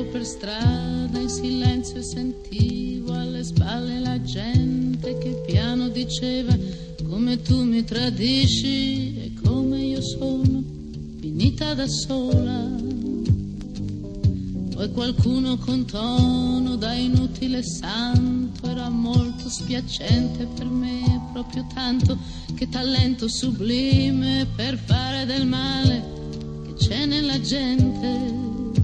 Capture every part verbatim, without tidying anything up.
per strada in silenzio e sentivo alle spalle la gente che piano diceva: come tu mi tradisci e come io sono finita da sola. Poi qualcuno con tono da inutile santo: era molto spiacente per me, proprio tanto, che talento sublime per fare del male che c'è nella gente.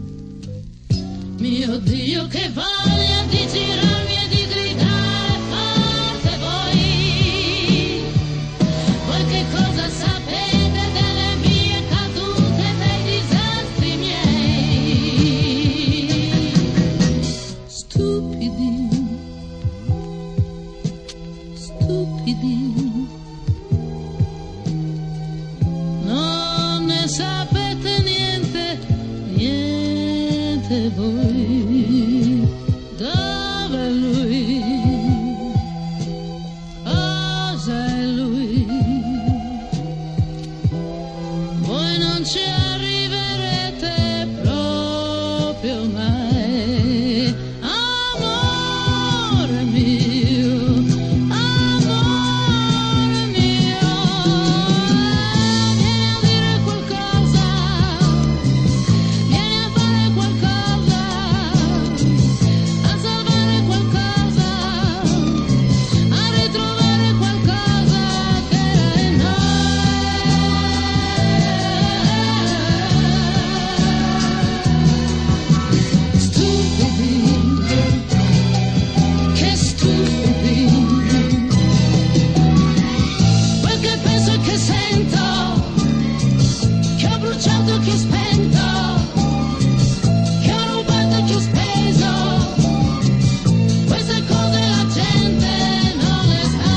Mio Dio, che voglia di girarmi e di gridare forte voi. Voi che cosa sapete delle mie cadute, dei disastri miei? Stupidi, stupidi, non ne sapete niente, niente voi. Dove è lui? Cosa è lui? Voi non ci arriverete proprio mai. Amore mio, amore mio, vieni a dire qualcosa, vieni a fare qualcosa, a salvare qualcosa, a ritrovare qualcosa che era in noi. Stupidi, che stupidi, quel che penso e che sento, che ho bruciato e che ho spento, che ho rubato e che ho speso, queste cose la gente non le sa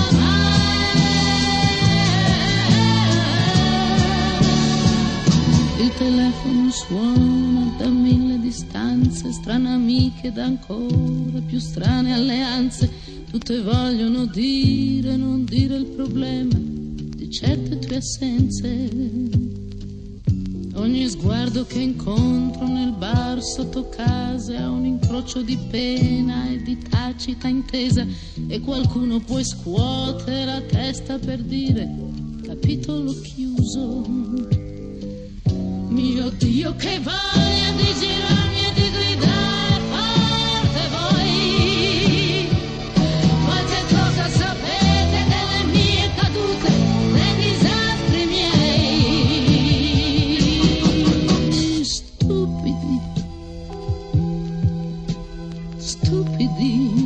mai. Il telefono suona da mille distanze, strane amiche ed ancora più strane alleanze, tutte vogliono dire, non dire il problema di certe tue assenze. Ogni sguardo che incontro nel bar sotto casa è un incrocio di pena e di tacita intesa, e qualcuno può scuotere la testa per dire: capitolo chiuso. Mio Dio, che voglia di girarmi e di gridare forte voi. Voi che cosa sapete delle mie cadute, dei disastri miei? Stupidi, stupidi,